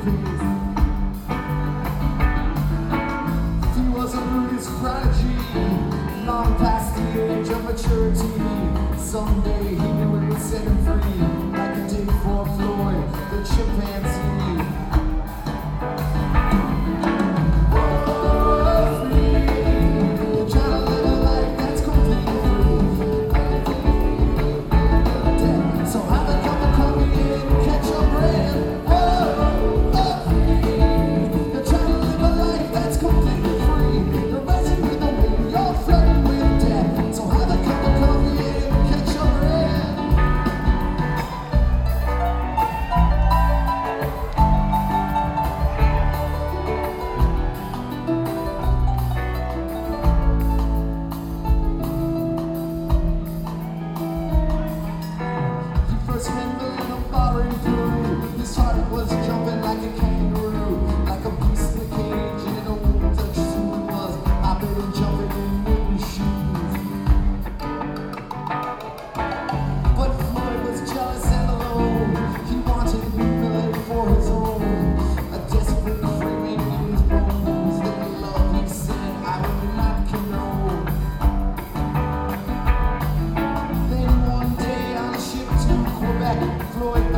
peace. He was a Buddhist prodigy, long past the age of maturity. Someday he knew it would set him free, like it did for Floyd, the chimpanzee. His heart was jumping like a kangaroo, like a beast in a cage in an old Dutch zoo. It was hopping and jumping in wooden shoes. But Floyd was jealous and alone. He wanted Millet for his own, a desperate craving in his bones. That love, he said, I would not condone. Then one day on a ship to Quebec, Floyd